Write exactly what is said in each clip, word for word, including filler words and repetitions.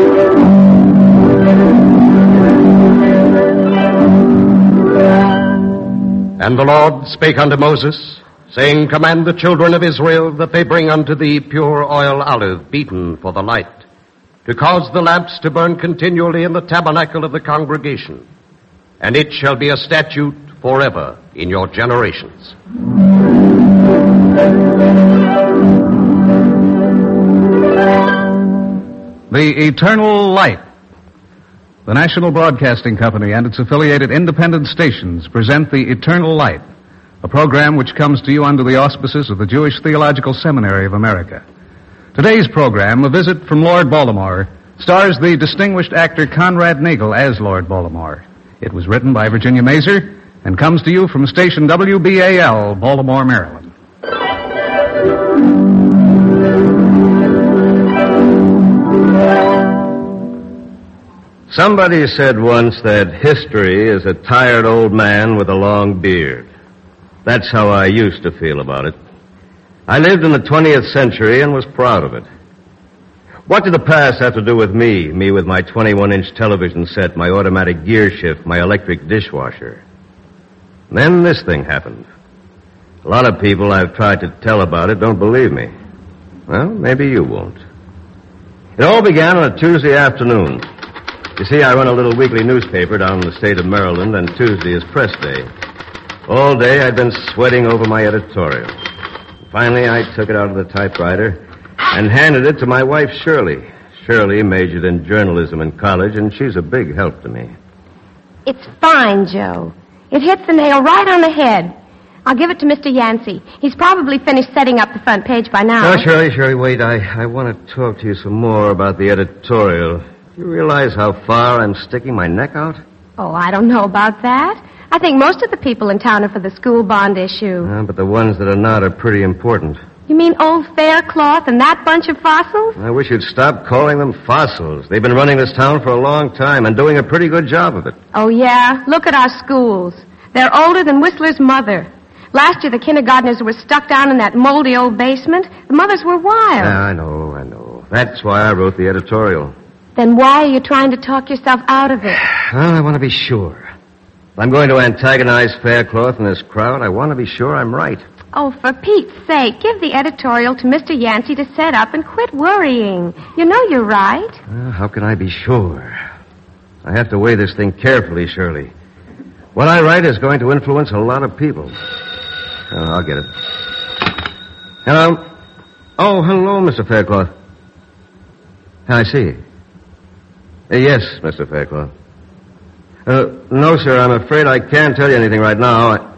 And the Lord spake unto Moses, saying, Command the children of Israel that they bring unto thee pure oil olive beaten for the light, to cause the lamps to burn continually in the tabernacle of the congregation. And it shall be a statute forever in your generations. The Eternal Light. The National Broadcasting Company and its affiliated independent stations present The Eternal Light, a program which comes to you under the auspices of the Jewish Theological Seminary of America. Today's program, A Visit from Lord Baltimore, stars the distinguished actor Conrad Nagel as Lord Baltimore. It was written by Virginia Mazer and comes to you from station W B A L, Baltimore, Maryland. Somebody said once that history is a tired old man with a long beard. That's how I used to feel about it. I lived in the twentieth century and was proud of it. What did the past have to do with me, me with my twenty-one inch television set, my automatic gear shift, my electric dishwasher? Then this thing happened. A lot of people I've tried to tell about it don't believe me. Well, maybe you won't. It all began on a Tuesday afternoon. You see, I run a little weekly newspaper down in the state of Maryland, and Tuesday is press day. All day I'd been sweating over my editorial. Finally, I took it out of the typewriter and handed it to my wife, Shirley. Shirley majored in journalism in college, and she's a big help to me. It's fine, Joe. It hits the nail right on the head. I'll give it to Mister Yancey. He's probably finished setting up the front page by now. No, Shirley, Shirley, wait. I, I want to talk to you some more about the editorial. Do you realize how far I'm sticking my neck out? Oh, I don't know about that. I think most of the people in town are for the school bond issue. Uh, but the ones that are not are pretty important. You mean old Faircloth and that bunch of fossils? I wish you'd stop calling them fossils. They've been running this town for a long time and doing a pretty good job of it. Oh, yeah? Look at our schools. They're older than Whistler's mother. Last year, the kindergartners were stuck down in that moldy old basement. The mothers were wild. Yeah, I know, I know. That's why I wrote the editorial. Then why are you trying to talk yourself out of it? Well, I want to be sure. If I'm going to antagonize Faircloth and this crowd, I want to be sure I'm right. Oh, for Pete's sake, give the editorial to Mister Yancey to set up and quit worrying. You know you're right. Well, how can I be sure? I have to weigh this thing carefully, Shirley. What I write is going to influence a lot of people. Oh, I'll get it. Hello? Oh, hello, Mister Faircloth. I see. Uh, yes, Mister Faircloth. Uh, no, sir, I'm afraid I can't tell you anything right now. I,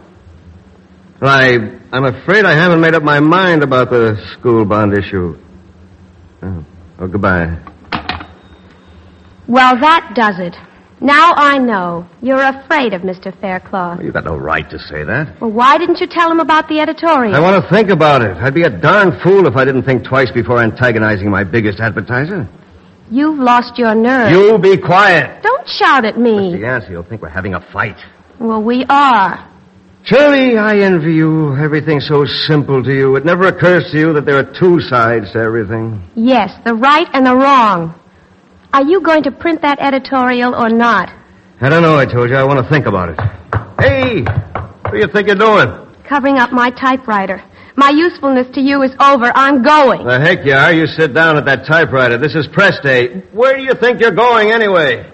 I, I'm afraid I haven't made up my mind about the school bond issue. Oh, oh goodbye. Well, that does it. Now I know. You're afraid of Mister Faircloth. Well, you've got no right to say that. Well, why didn't you tell him about the editorial? I want to think about it. I'd be a darn fool if I didn't think twice before antagonizing my biggest advertiser. You've lost your nerve. You be quiet. Don't shout at me. Mister Yancey will think we're having a fight. Well, we are. Shirley, I envy you. Everything's so simple to you. It never occurs to you that there are two sides to everything. Yes, the right and the wrong. Are you going to print that editorial or not? I don't know, I told you. I want to think about it. Hey, what do you think you're doing? Covering up my typewriter. My usefulness to you is over. I'm going. The heck you are. You sit down at that typewriter. This is press day. Where do you think you're going anyway?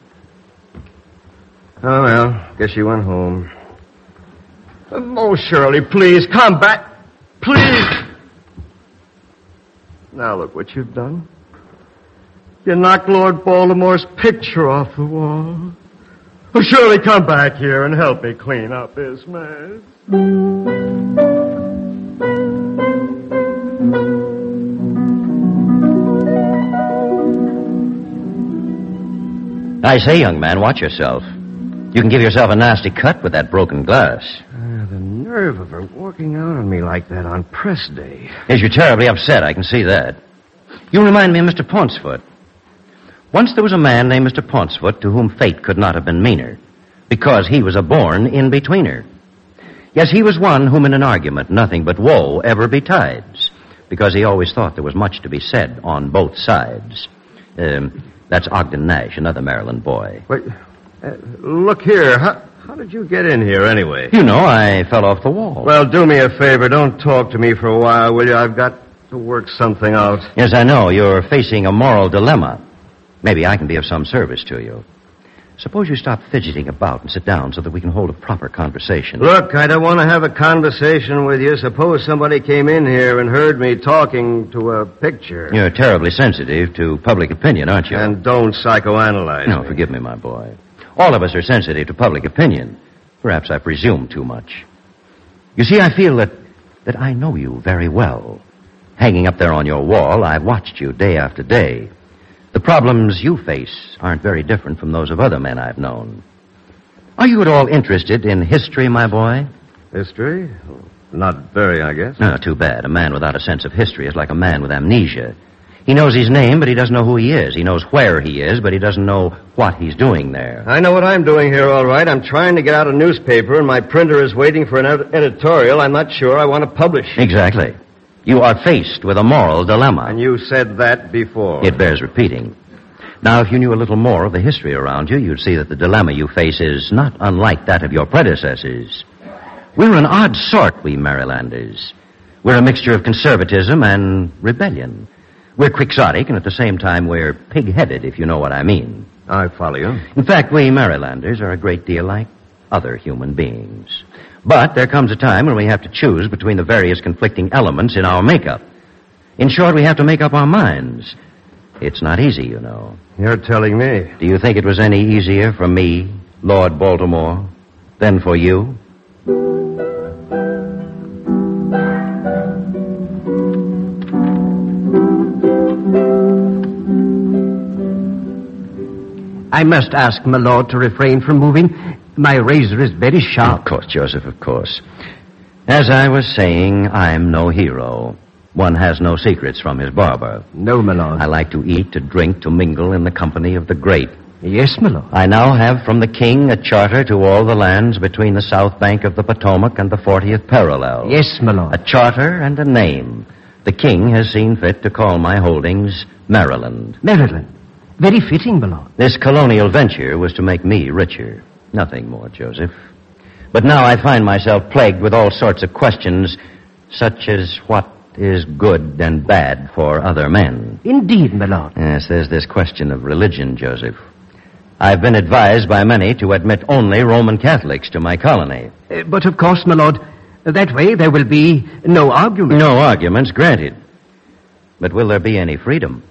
Oh, well, guess you went home. Oh, Shirley, please, come back. Please. Now look what you've done. You knocked Lord Baltimore's picture off the wall. Oh, Shirley, come back here and help me clean up this mess. I say, young man, watch yourself. You can give yourself a nasty cut with that broken glass. Uh, the nerve of her walking out on me like that on press day. Yes, you're terribly upset. I can see that. You remind me of Mister Pauncefoot. Once there was a man named Mister Pauncefoot to whom fate could not have been meaner, because he was a born in-betweener. Yes, he was one whom in an argument nothing but woe ever betides, because he always thought there was much to be said on both sides. Um, That's Ogden Nash, another Maryland boy. Wait, uh, look here. How, how did you get in here anyway? You know, I fell off the wall. Well, do me a favor. Don't talk to me for a while, will you? I've got to work something out. Yes, I know. You're facing a moral dilemma. Maybe I can be of some service to you. Suppose you stop fidgeting about and sit down so that we can hold a proper conversation. Look, I don't want to have a conversation with you. Suppose somebody came in here and heard me talking to a picture. You're terribly sensitive to public opinion, aren't you? And don't psychoanalyze No, me. forgive me, my boy. All of us are sensitive to public opinion. Perhaps I presume too much. You see, I feel that, that I know you very well. Hanging up there on your wall, I've watched you day after day. The problems you face aren't very different from those of other men I've known. Are you at all interested in history, my boy? History? Not very, I guess. No, too bad. A man without a sense of history is like a man with amnesia. He knows his name, but he doesn't know who he is. He knows where he is, but he doesn't know what he's doing there. I know what I'm doing here, all right. I'm trying to get out a newspaper, and my printer is waiting for an ed- editorial I'm not sure I want to publish. Exactly. You are faced with a moral dilemma. And you said that before. It bears repeating. Now, if you knew a little more of the history around you, you'd see that the dilemma you face is not unlike that of your predecessors. We're an odd sort, we Marylanders. We're a mixture of conservatism and rebellion. We're quixotic, and at the same time, we're pig-headed, if you know what I mean. I follow you. In fact, we Marylanders are a great deal like other human beings. But there comes a time when we have to choose between the various conflicting elements in our makeup. In short, we have to make up our minds. It's not easy, you know. You're telling me. Do you think it was any easier for me, Lord Baltimore, than for you? I must ask my lord to refrain from moving. My razor is very sharp. Of course, Joseph, of course. As I was saying, I'm no hero. One has no secrets from his barber. No, my lord. I like to eat, to drink, to mingle in the company of the great. Yes, my lord. I now have from the king a charter to all the lands between the south bank of the Potomac and the fortieth parallel. Yes, my lord. A charter and a name. The king has seen fit to call my holdings Maryland. Maryland. Very fitting, my lord. This colonial venture was to make me richer. Nothing more, Joseph. But now I find myself plagued with all sorts of questions, such as what is good and bad for other men. Indeed, my lord. Yes, there's this question of religion, Joseph. I've been advised by many to admit only Roman Catholics to my colony. Uh, but of course, my lord, that way there will be no argument. No arguments, granted. But will there be any freedom?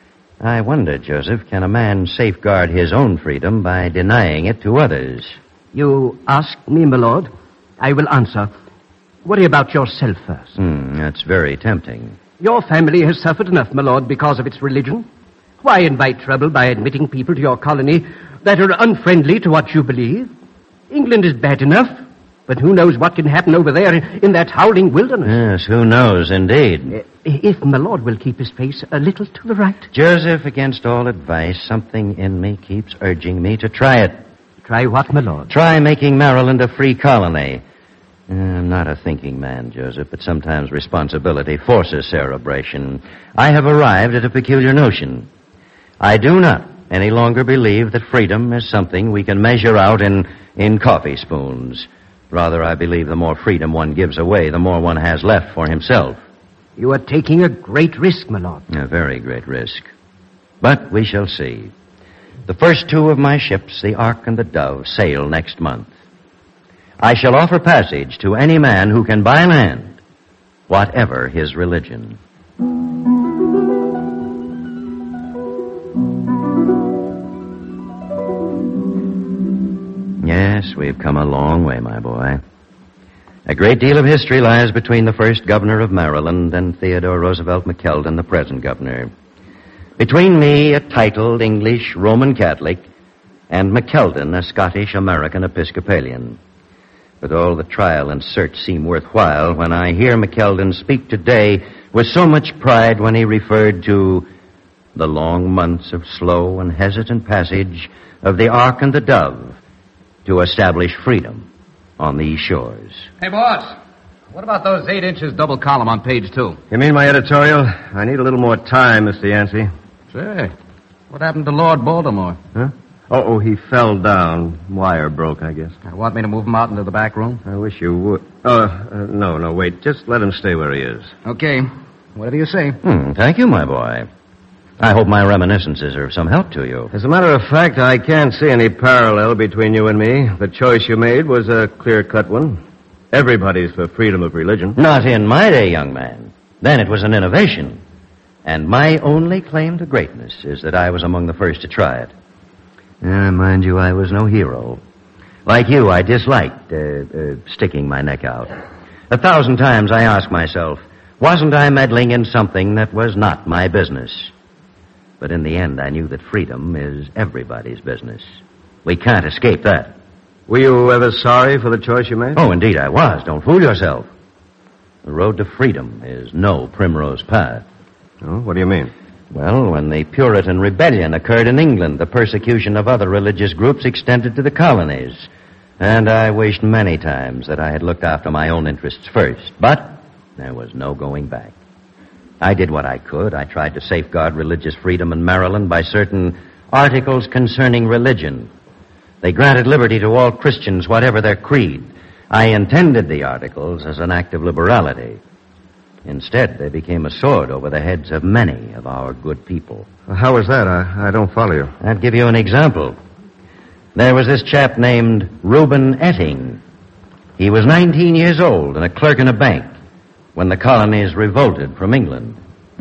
I wonder, Joseph, can a man safeguard his own freedom by denying it to others? You ask me, my lord. I will answer. Worry about yourself first. Hmm, that's very tempting. Your family has suffered enough, my lord, because of its religion. Why invite trouble by admitting people to your colony that are unfriendly to what you believe? England is bad enough, but who knows what can happen over there in, in that howling wilderness? Yes, who knows, indeed. Uh, if my lord will keep his face a little to the right. Joseph, against all advice, something in me keeps urging me to try it. Try what, my lord? Try making Maryland a free colony. Uh, I'm not a thinking man, Joseph, but sometimes responsibility forces cerebration. I have arrived at a peculiar notion. I do not any longer believe that freedom is something we can measure out in, in coffee spoons. Rather, I believe the more freedom one gives away, the more one has left for himself. You are taking a great risk, my lord. A very great risk. But we shall see. The first two of my ships, the Ark and the Dove, sail next month. I shall offer passage to any man who can buy land, whatever his religion. Yes, we've come a long way, my boy. A great deal of history lies between the first governor of Maryland and Theodore Roosevelt McKeldin, the present governor. Between me, a titled English Roman Catholic, and McKeldin, a Scottish-American Episcopalian. But all the trial and search seem worthwhile when I hear McKeldin speak today with so much pride when he referred to the long months of slow and hesitant passage of the Ark and the Dove to establish freedom on these shores. Hey, boss, what about those eight inches double column on page two? You mean my editorial? I need a little more time, Mister Yancey. Say, What happened to Lord Baltimore? Huh? Oh, oh, he fell down. Wire broke, I guess. You want me to move him out into the back room? I wish you would. Oh, uh, no, no, wait. Just let him stay where he is. Okay. Whatever you say. Hmm, thank you, my boy. I hope my reminiscences are of some help to you. As a matter of fact, I can't see any parallel between you and me. The choice you made was a clear-cut one. Everybody's for freedom of religion. Not in my day, young man. Then it was an innovation. And my only claim to greatness is that I was among the first to try it. Uh, mind you, I was no hero. Like you, I disliked uh, uh, sticking my neck out. A thousand times I asked myself, wasn't I meddling in something that was not my business? But in the end, I knew that freedom is everybody's business. We can't escape that. Were you ever sorry for the choice you made? Oh, indeed I was. Don't fool yourself. The road to freedom is no primrose path. Oh, what do you mean? Well, when the Puritan Rebellion occurred in England, the persecution of other religious groups extended to the colonies. And I wished many times that I had looked after my own interests first. But there was no going back. I did what I could. I tried to safeguard religious freedom in Maryland by certain articles concerning religion. They granted liberty to all Christians, whatever their creed. I intended the articles as an act of liberality. Instead, they became a sword over the heads of many of our good people. How was that? I, I don't follow you. I'll give you an example. There was this chap named Reuben Etting. He was nineteen years old and a clerk in a bank when the colonies revolted from England.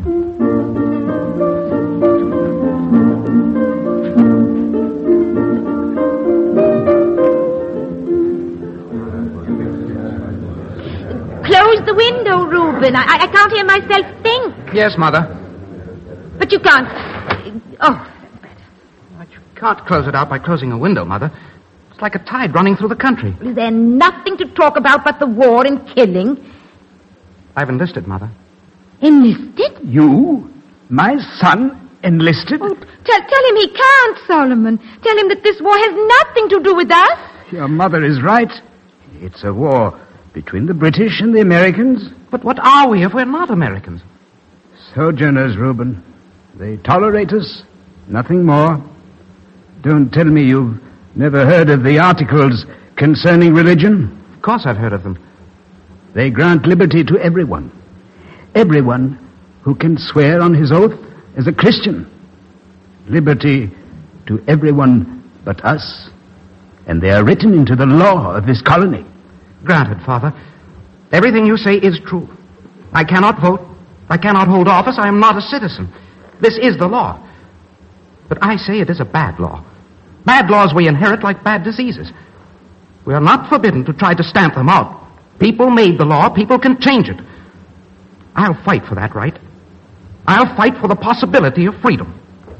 Close the window, Reuben. I, I can't hear myself think. Yes, Mother. But you can't. Oh, But you can't close it out by closing a window, Mother. It's like a tide running through the country. is there nothing to talk about but the war and killing? I've enlisted, Mother. Enlisted? You? My son enlisted? Oh, tell, tell him he can't, Solomon. Tell him that this war has nothing to do with us. Your mother is right. It's a war between the British and the Americans. But what are we if we're not Americans? Sojourners, Reuben. They tolerate us, nothing more. Don't tell me you've never heard of the articles concerning religion. Of course I've heard of them. They grant liberty to everyone. Everyone who can swear on his oath as a Christian. Liberty to everyone but us. And they are written into the law of this colony. Granted, Father. Everything you say is true. I cannot vote. I cannot hold office. I am not a citizen. This is the law. But I say it is a bad law. Bad laws we inherit like bad diseases. We are not forbidden to try to stamp them out. People made the law. People can change it. I'll fight for that right. I'll fight for the possibility of freedom.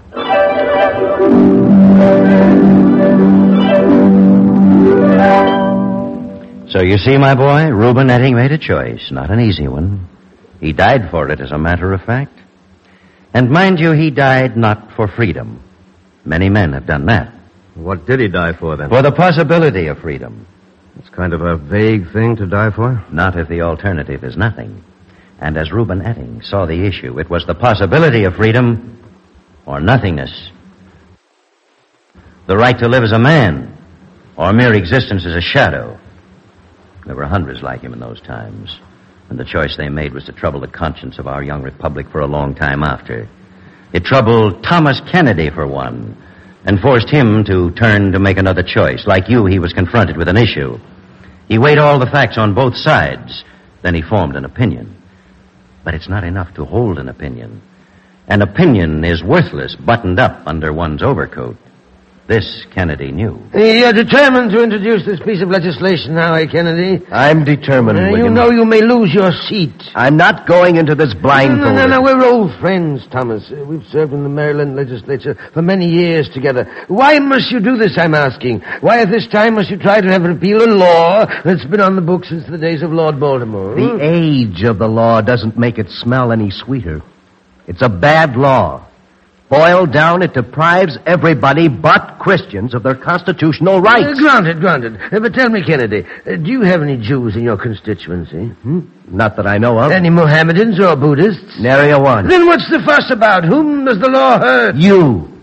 So you see, my boy, Reuben Etting made a choice, not an easy one. He died for it, as a matter of fact. And mind you, he died not for freedom. Many men have done that. What did he die for, then? For the possibility of freedom. It's kind of a vague thing to die for. Not if the alternative is nothing. And as Reuben Etting saw the issue, it was the possibility of freedom or nothingness. The right to live as a man or mere existence as a shadow. There were hundreds like him in those times. And the choice they made was to trouble the conscience of our young republic for a long time after. It troubled Thomas Kennedy, for one, and forced him to turn to make another choice. Like you, he was confronted with an issue. He weighed all the facts on both sides. Then he formed an opinion. But it's not enough to hold an opinion. An opinion is worthless buttoned up under one's overcoat. This Kennedy knew. You're determined to introduce this piece of legislation now, eh, Kennedy? I'm determined, Uh, you William. know you may lose your seat. I'm not going into this blindfolded. No, no, no, we're old friends, Thomas. Uh, we've served in the Maryland legislature for many years together. Why must you do this, I'm asking? Why at this time must you try to have repeal a law that's been on the books since the days of Lord Baltimore? The hmm? age of the law doesn't make it smell any sweeter. It's a bad law. Boiled down, it deprives everybody but Christians of their constitutional rights. Uh, granted, granted. Uh, but tell me, Kennedy, uh, do you have any Jews in your constituency? Hmm? Not that I know of. Any Mohammedans or Buddhists? Nary a one. Then what's the fuss about? Whom does the law hurt? You.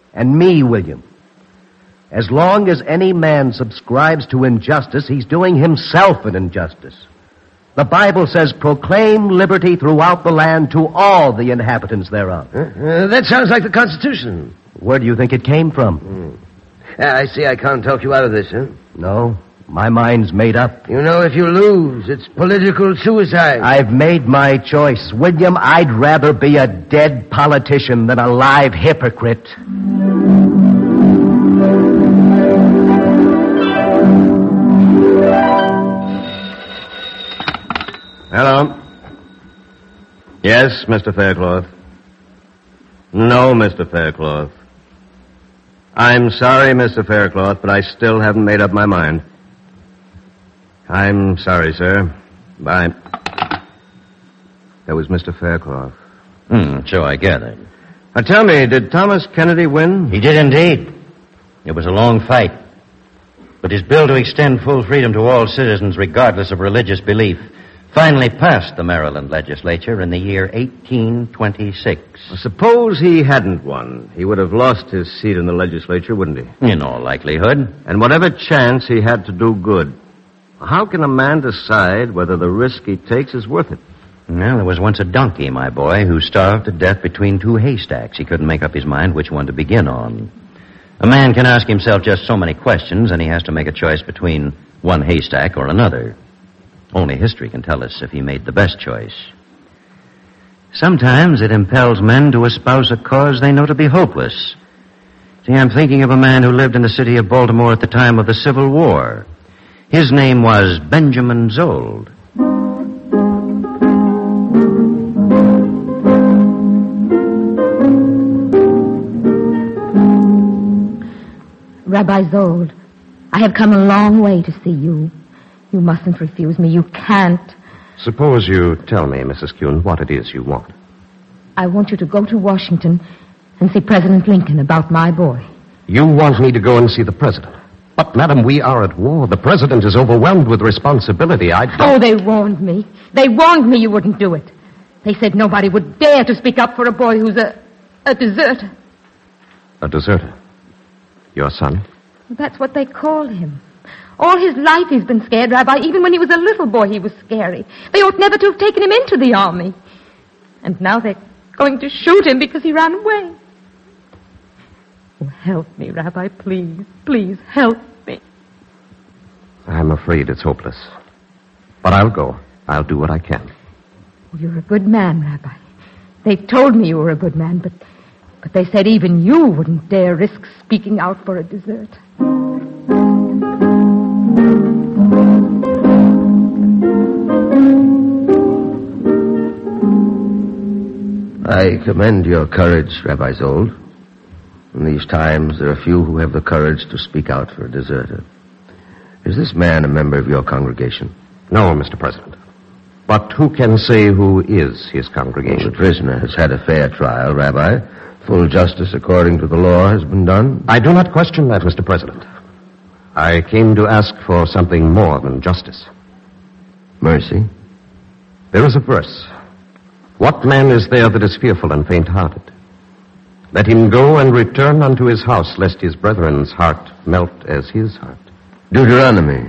And me, William. As long as any man subscribes to injustice, he's doing himself an injustice. The Bible says, proclaim liberty throughout the land to all the inhabitants thereof. Uh, uh, that sounds like the Constitution. Where do you think it came from? Mm. Uh, I see I can't talk you out of this, huh? No, my mind's made up. You know, if you lose, it's political suicide. I've made my choice. William, I'd rather be a dead politician than a live hypocrite. Hello. Yes, Mister Faircloth. No, Mister Faircloth. I'm sorry, Mister Faircloth, but I still haven't made up my mind. I'm sorry, sir. Bye. That was Mister Faircloth. Hmm, so I gathered. Now tell me, did Thomas Kennedy win? He did indeed. It was a long fight. But his bill to extend full freedom to all citizens, regardless of religious belief, finally passed the Maryland legislature in the year eighteen twenty-six. Well, suppose he hadn't won. He would have lost his seat in the legislature, wouldn't he? In all likelihood. And whatever chance he had to do good. How can a man decide whether the risk he takes is worth it? Well, there was once a donkey, my boy, who starved to death between two haystacks. He couldn't make up his mind which one to begin on. A man can ask himself just so many questions, and he has to make a choice between one haystack or another. Only history can tell us if he made the best choice. Sometimes it impels men to espouse a cause they know to be hopeless. See, I'm thinking of a man who lived in the city of Baltimore at the time of the Civil War. His name was Benjamin Zold. Rabbi Zold, I have come a long way to see you. You mustn't refuse me. You can't. Suppose you tell me, Missus Kuhn, what it is you want. I want you to go to Washington and see President Lincoln about my boy. You want me to go and see the president? But, madam, we are at war. The president is overwhelmed with responsibility. I don't... Oh, they warned me. They warned me you wouldn't do it. They said nobody would dare to speak up for a boy who's a... a deserter. A deserter? Your son? That's what they call him. All his life he's been scared, Rabbi. Even when he was a little boy, he was scary. They ought never to have taken him into the army. And now they're going to shoot him because he ran away. Oh, help me, Rabbi, please. Please, help me. I'm afraid it's hopeless. But I'll go. I'll do what I can. Oh, you're a good man, Rabbi. They told me you were a good man, but... But they said even you wouldn't dare risk speaking out for a desert. I commend your courage, Rabbi Zold. In these times, there are few who have the courage to speak out for a deserter. Is this man a member of your congregation? No, Mister President. But who can say who is his congregation? The prisoner has had a fair trial, Rabbi. Full justice according to the law has been done. I do not question that, Mister President. I came to ask for something more than justice. Mercy? There is a verse. What man is there that is fearful and faint-hearted? Let him go and return unto his house, lest his brethren's heart melt as his heart. Deuteronomy.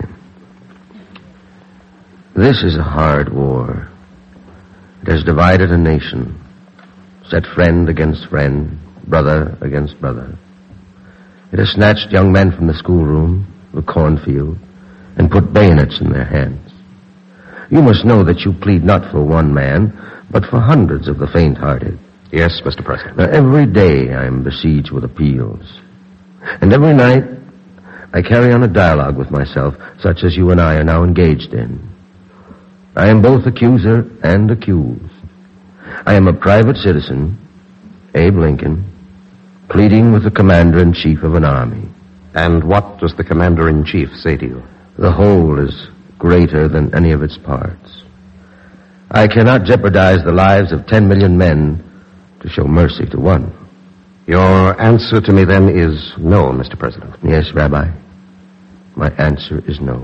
This is a hard war. It has divided a nation. Set friend against friend, brother against brother. It has snatched young men from the schoolroom, the cornfield, and put bayonets in their hands. You must know that you plead not for one man, but for hundreds of the faint-hearted. Yes, Mister President. Now, every day I am besieged with appeals. And every night I carry on a dialogue with myself, such as you and I are now engaged in. I am both accuser and accused. I am a private citizen, Abe Lincoln, pleading with the commander-in-chief of an army. And what does the commander-in-chief say to you? The whole is greater than any of its parts. I cannot jeopardize the lives of ten million men to show mercy to one. Your answer to me, then, is no, Mister President. Yes, Rabbi. My answer is no.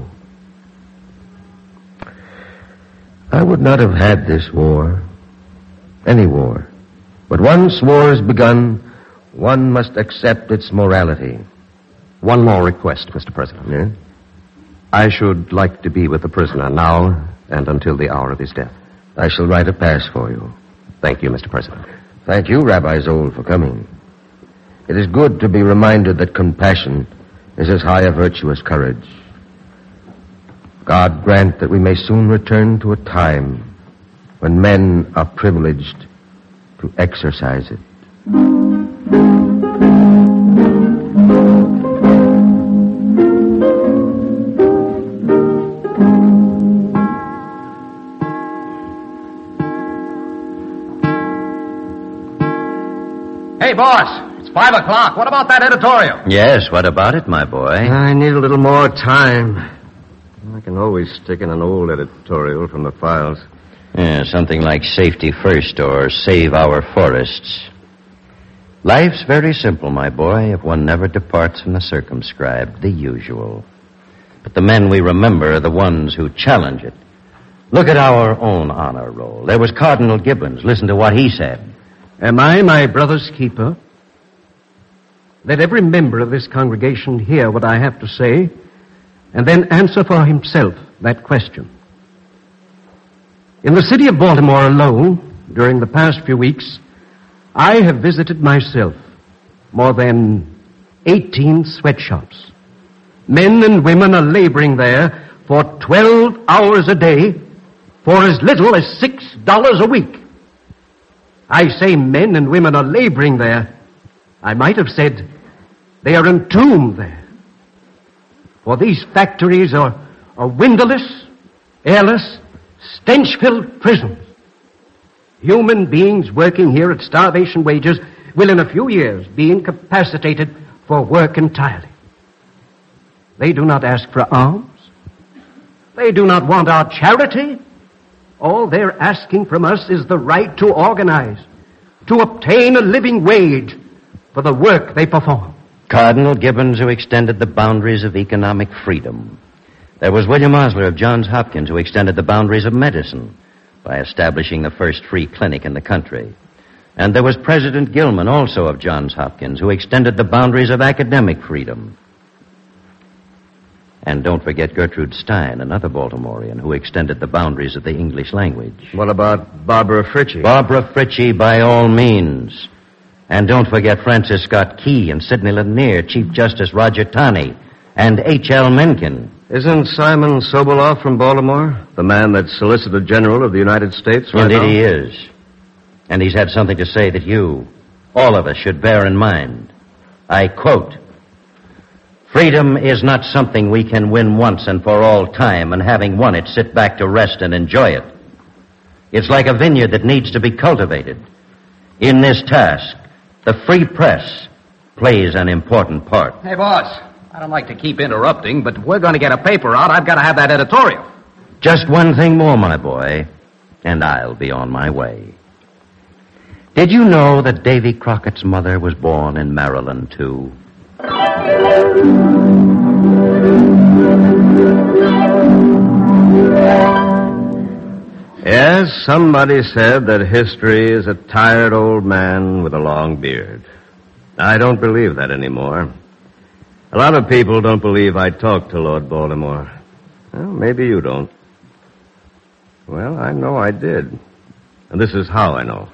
I would not have had this war, any war. But once war is begun, One must accept its morality. One more request, Mister President. Yeah? I should like to be with the prisoner now and until the hour of his death. I shall write a pass for you. Thank you, Mister President. Thank you, Rabbi Zoll, for coming. It is good to be reminded that compassion is as high a virtue as courage. God grant that we may soon return to a time when men are privileged to exercise it. Hey, boss, it's five o'clock. What about that editorial? Yes, what about it, my boy? I need a little more time. I can always stick in an old editorial from the files. Yeah, something like Safety First or Save Our Forests. Life's very simple, my boy, if one never departs from the circumscribed, the usual. But the men we remember are the ones who challenge it. Look at our own honor roll. There was Cardinal Gibbons. Listen to what he said. Am I my brother's keeper? Let every member of this congregation hear what I have to say, and then answer for himself that question. In the city of Baltimore alone, during the past few weeks, I have visited myself more than eighteen sweatshops. Men and women are laboring there for twelve hours a day for as little as six dollars a week. I say men and women are laboring there. I might have said they are entombed there. For these factories are, are windowless, airless, stench-filled prisons. Human beings working here at starvation wages will in a few years be incapacitated for work entirely. They do not ask for alms. They do not want our charity. All they're asking from us is the right to organize, to obtain a living wage for the work they perform. Cardinal Gibbons, who extended the boundaries of economic freedom. There was William Osler of Johns Hopkins, who extended the boundaries of medicine by establishing the first free clinic in the country. And there was President Gilman, also of Johns Hopkins, who extended the boundaries of academic freedom. And don't forget Gertrude Stein, another Baltimorean, who extended the boundaries of the English language. What about Barbara Fritchie? Barbara Fritchie, by all means. And don't forget Francis Scott Key and Sidney Lanier, Chief Justice Roger Taney, and H L Mencken. Isn't Simon Soboleff from Baltimore the man that's Solicitor General of the United States right Indeed now? he is. And he's had something to say that you, all of us, should bear in mind. I quote, "Freedom is not something we can win once and for all time, and having won it, sit back to rest and enjoy it. It's like a vineyard that needs to be cultivated. In this task, the free press plays an important part." Hey, boss, I don't like to keep interrupting, but we're going to get a paper out. I've got to have that editorial. Just one thing more, my boy, and I'll be on my way. Did you know that Davy Crockett's mother was born in Maryland, too? Yes, somebody said that history is a tired old man with a long beard. I don't believe that anymore. A lot of people don't believe I talked to Lord Baltimore. Well, maybe you don't. Well, I know I did. And this is how I know.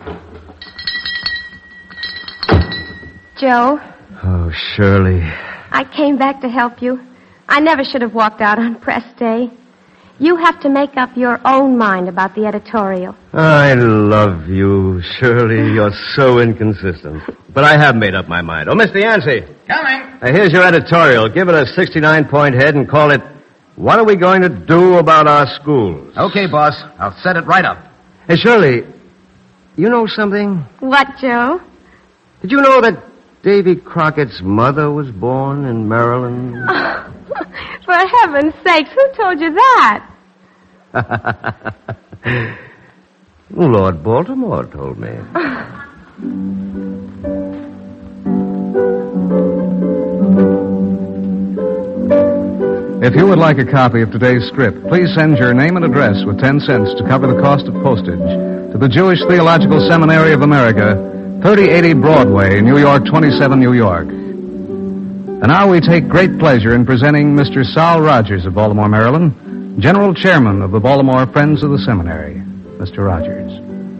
Joe, Oh, Shirley. I came back to help you. I never should have walked out on press day. You have to make up your own mind about the editorial. I love you, Shirley. You're so inconsistent. But I have made up my mind. Oh, Mister Yancey. Coming. Now, here's your editorial. Give it a sixty-nine point head and call it, "What are we going to do about our schools?" Okay, boss. I'll set it right up. Hey, Shirley, you know something? What, Joe? Did you know that Davy Crockett's mother was born in Maryland? For heaven's sakes, who told you that? Lord Baltimore told me. If you would like a copy of today's script, please send your name and address with ten cents to cover the cost of postage to the Jewish Theological Seminary of America, thirty eighty Broadway, New York, twenty-seven, New York. And now we take great pleasure in presenting Mister Sal Rogers of Baltimore, Maryland, General Chairman of the Baltimore Friends of the Seminary. Mister Rogers.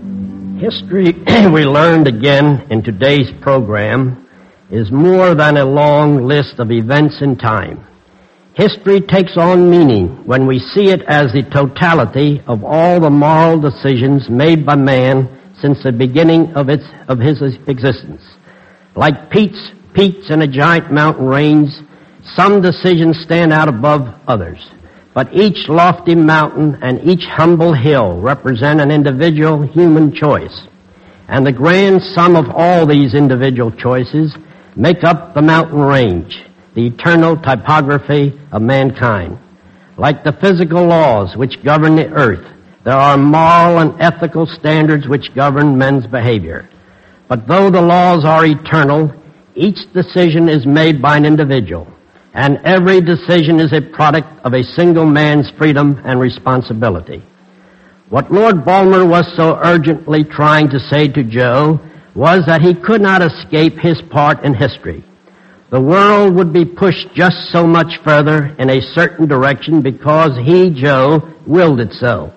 History, we learned again in today's program, is more than a long list of events in time. History takes on meaning when we see it as the totality of all the moral decisions made by man since the beginning of its of his existence. Like peaks, peaks in a giant mountain range, some decisions stand out above others. But each lofty mountain and each humble hill represent an individual human choice. And the grand sum of all these individual choices make up the mountain range, the eternal typography of mankind. Like the physical laws which govern the earth, there are moral and ethical standards which govern men's behavior. But though the laws are eternal, each decision is made by an individual, and every decision is a product of a single man's freedom and responsibility. What Lord Baltimore was so urgently trying to say to Joe was that he could not escape his part in history. The world would be pushed just so much further in a certain direction because he, Joe, willed it so.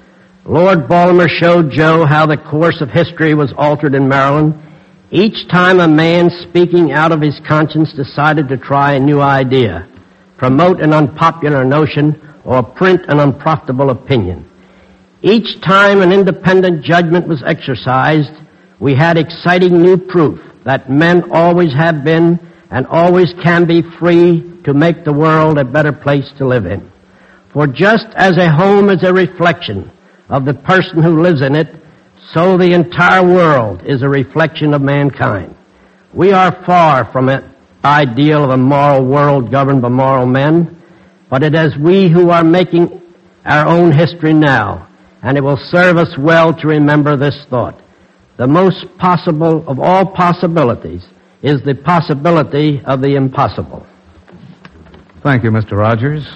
Lord Baltimore showed Joe how the course of history was altered in Maryland each time a man speaking out of his conscience decided to try a new idea, promote an unpopular notion, or print an unprofitable opinion. Each time an independent judgment was exercised, we had exciting new proof that men always have been and always can be free to make the world a better place to live in. For just as a home is a reflection of the person who lives in it, so the entire world is a reflection of mankind. We are far from an ideal of a moral world governed by moral men, but it is we who are making our own history now, and it will serve us well to remember this thought. The most possible of all possibilities is the possibility of the impossible. Thank you, Mister Rogers.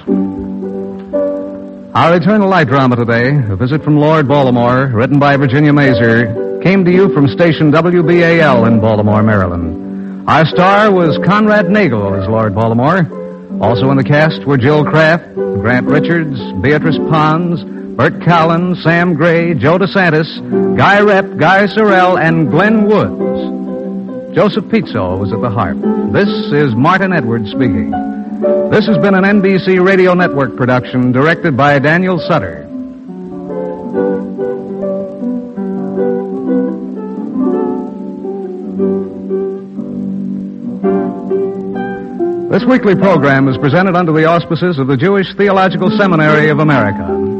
Our Eternal Light drama today, a visit from Lord Baltimore, written by Virginia Mazer, came to you from station W B A L in Baltimore, Maryland. Our star was Conrad Nagel as Lord Baltimore. Also in the cast were Jill Kraft, Grant Richards, Beatrice Pons, Bert Callan, Sam Gray, Joe DeSantis, Guy Rep, Guy Sorrell, and Glenn Woods. Joseph Pizzo was at the harp. This is Martin Edwards speaking. This has been an N B C Radio Network production directed by Daniel Sutter. This weekly program is presented under the auspices of the Jewish Theological Seminary of America.